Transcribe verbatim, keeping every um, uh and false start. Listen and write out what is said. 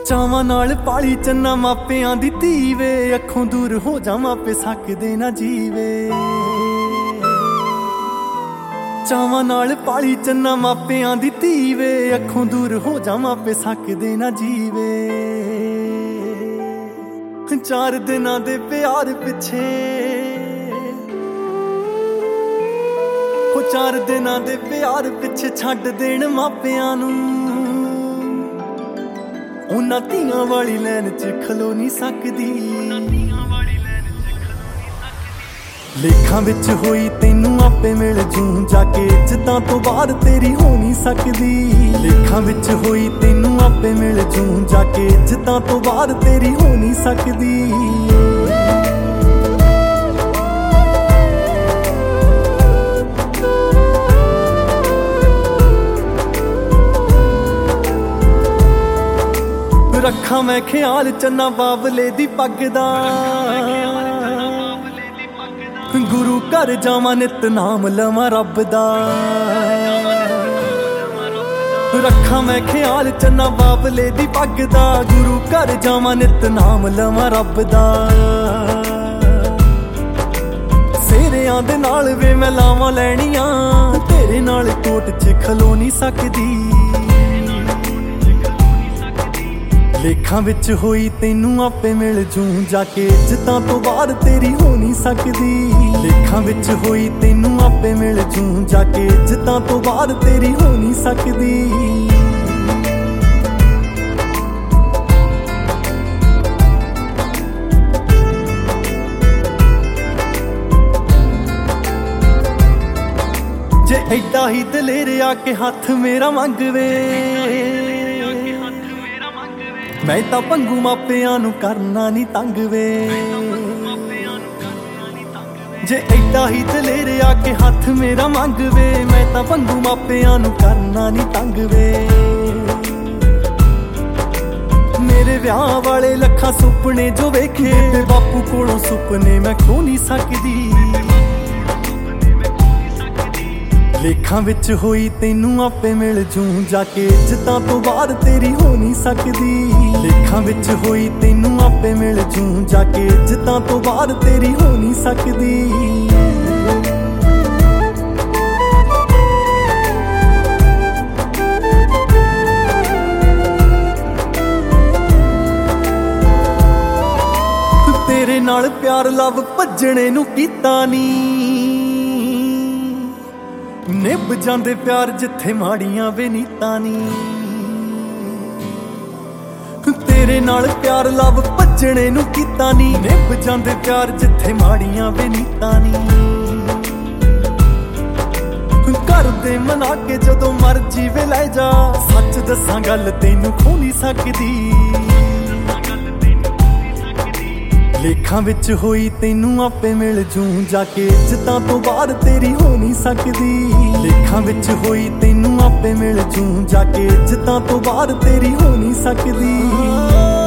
ਚਾਵਾਂ ਨਾਲ ਪਾਲੀ ਚੰਨਾ ਮਾਪਿਆਂ ਦੀ ਧੀ ਵੇ, ਅੱਖੋਂ ਦੂਰ ਹੋ ਜਾ ਮਾਪੇ ਸਕਦੇ ਨਾ ਜੀਵੇ। ਚਾਵਾਂ ਨਾਲ ਪਾਲੀ ਚੰਨਾ ਮਾਪਿਆਂ ਦੀ ਧੀ ਵੇ, ਅੱਖੋਂ ਦੂਰ ਹੋ ਜਾ ਮਾਪੇ ਸਕਦੇ ਨਾ ਜੀਵੇ। ਚਾਰ ਦਿਨਾਂ ਦੇ ਪਿਆਰ ਪਿੱਛੇ ਉਹ ਚਾਰ ਦਿਨਾਂ ਦੇ ਪਿਆਰ ਪਿੱਛੇ ਛੱਡ ਦੇਣ ਮਾਪਿਆਂ ਨੂੰ, ਉਹਨਾਂ ਧੀਆਂ ਵਾਲੀ ਲੈਨ ਚ ਖਲੋ ਨਹੀਂ ਸਕਦੀ। ਲੇਖਾਂ ਵਿੱਚ ਹੋਈ ਤੈਨੂੰ ਆਪੇ ਮਿਲ ਜੂ, ਜਾ ਕੇ ਇੱਜ਼ਤਾਂ ਤੋਂ ਬਾਹਰ ਤੇਰੀ ਹੋ ਨਹੀਂ ਸਕਦੀ। ਲੇਖਾਂ ਵਿੱਚ ਹੋਈ ਤੈਨੂੰ ਆਪੇ ਮਿਲ ਜੂ, ਜਾ ਕੇ ਇੱਜ਼ਤਾਂ ਤੋਂ ਬਾਹਰ ਤੇਰੀ ਹੋ ਨਹੀਂ ਸਕਦੀ। ਰੱਖਾਂ ਮੈਂ ਖਿਆਲ ਚੰਨਾ ਬਾਬਲੇ ਦੀ ਪੱਗ ਦਾ, ਗੁਰੂ ਘਰ ਜਾਵਾਂ ਨਿਤ ਨਾਮ ਲਵਾਂ ਰੱਬ ਦਾ। ਰੱਖਾਂ ਮੈਂ ਖਿਆਲ ਚੰਨਾ ਬਾਬਲੇ ਦੀ ਪੱਗ ਦਾ, ਗੁਰੂ ਘਰ ਜਾਵਾਂ ਨਿਤ ਨਾਮ ਲਵਾਂ ਰੱਬ ਦਾ। ਸੇਰਿਆਂ ਦੇ ਨਾਲ ਵੇ ਮੈਂ ਲਾਵਾਂ ਲੈਣੀਆਂ, ਤੇਰੇ ਨਾਲ ਕੋਟ ਚ ਖਲੋ ਨਹੀਂ ਸਕਦੀ। ਲੇਖਾਂ ਵਿੱਚ ਹੋਈ ਤੈਨੂੰ ਆਪੇ ਮਿਲ ਜੂ, ਜਾ ਕੇ ਇੱਜ਼ਤਾਂ ਤੋਂ ਬਾਹਰ ਤੇਰੀ ਹੋ ਨਹੀਂ ਸਕਦੀ। ਲੇਖਾਂ ਵਿੱਚ ਹੋਈ ਤੈਨੂੰ ਆਪੇ ਮਿਲ ਜੂ, ਜਾ ਕੇ ਇੱਜ਼ਤਾਂ ਤੋਂ ਬਾਹਰ ਤੇਰੀ ਹੋ ਨਹੀਂ ਸਕਦੀ। ਜੇ ਐਡਾ ਹੀ ਦਲੇਰ ਆ ਕੇ ਹੱਥ ਮੇਰਾ ਮੰਗਵੇ, ਮੈਂ ਤਾਂ ਭੰਗੂ ਮਾਪਿਆਂ ਨੂੰ ਕਰਨਾ ਨਹੀਂ ਤੰਗ ਵੇ। ਜੇ ਐਡਾ ਹੀ ਦਲੇਰ ਆ ਕੇ ਹੱਥ ਮੇਰਾ ਮੰਗਵੇ, ਮੈਂ ਤਾਂ ਭੰਗੂ ਮਾਪਿਆਂ ਨੂੰ ਕਰਨਾ ਨਹੀਂ ਤੰਗ ਵੇ। ਮੇਰੇ ਵਿਆਹ ਵਾਲੇ ਲੱਖਾਂ ਸੁਪਨੇ ਜੋ ਵੇਖੇ, ਤੇ ਬਾਪੂ ਕੋਲੋਂ ਸੁਪਨੇ ਮੈਂ ਖੋ ਨਹੀਂ ਸਕਦੀ। ਲੇਖਾਂ ਵਿੱਚ ਹੋਈ ਤੈਨੂੰ ਆਪੇ ਮਿਲ ਜੂ, ਜਾ ਕੇ ਇੱਜ਼ਤਾਂ ਤੋਂ ਬਾਹਰ ਤੇਰੀ ਹੋ ਨਹੀਂ ਸਕਦੀ। ਲੇਖਾਂ ਵਿੱਚ ਹੋਈ ਤੈਨੂੰ ਆਪੇ ਮਿਲ ਜੂ, ਜਾ ਕੇ ਇੱਜ਼ਤਾਂ ਤੋਂ ਬਾਹਰ ਤੇਰੀ ਹੋ ਨਹੀਂ ਸਕਦੀ। ਤੇਰੇ ਨਾਲ ਪਿਆਰ ਲਵ ਭੱਜਣੇ ਨੂੰ ਕੀਤਾ ਨੀ, ਨਿਭ ਜਾਂਦੇ ਪਿਆਰ ਜਿੱਥੇ ਮਾੜੀਆਂ ਵੇ ਨੀਤਾਂ ਨੀ। ਤੇਰੇ ਨਾਲ ਪਿਆਰ ਲਵ ਭੱਜਣੇ ਨੂੰ ਕੀਤਾ ਨੀ, ਨਿਭ ਜਾਂਦੇ ਪਿਆਰ ਜਿੱਥੇ ਮਾੜੀਆਂ ਵੇ ਨੀਤਾਂ ਨੀ। ਕਰਦੇ ਮਨਾ ਕੇ ਜਦੋਂ ਮਰਜੀ ਵੇ ਲੈ ਜਾ, ਸੱਚ ਦੱਸਾਂ ਗੱਲ ਤੈਨੂੰ ਖੋ ਨਹੀਂ ਸਕਦੀ। ਲੇਖਾਂ ਵਿੱਚ ਹੋਈ ਤੈਨੂੰ ਆਪੇ ਮਿਲ ਜੂ, ਜਾ ਕੇ ਇੱਜ਼ਤਾਂ ਤੋਂ ਬਾਹਰ ਤੇਰੀ ਹੋ ਨਹੀਂ ਸਕਦੀ। ਲੇਖਾਂ ਵਿੱਚ ਹੋਈ ਤੈਨੂੰ ਆਪੇ ਮਿਲ ਜੂ, ਜਾ ਕੇ ਇੱਜ਼ਤਾਂ ਤੋਂ ਬਾਹਰ ਤੇਰੀ ਹੋ ਨਹੀਂ ਸਕਦੀ।